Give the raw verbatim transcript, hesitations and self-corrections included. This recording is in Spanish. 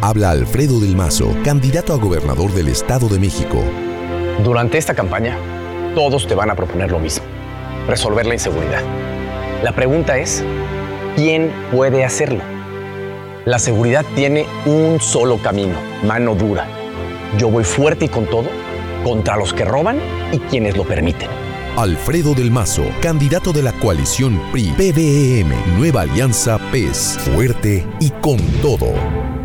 Habla Alfredo del Mazo, candidato a gobernador del Estado de México. Durante esta campaña, todos te van a proponer lo mismo: resolver la inseguridad. La pregunta es, ¿quién puede hacerlo? La seguridad tiene un solo camino: mano dura. Yo voy fuerte y con todo contra los que roban y quienes lo permiten. Alfredo del Mazo, candidato de la coalición P R I P V E M, Nueva Alianza P E S, fuerte y con todo.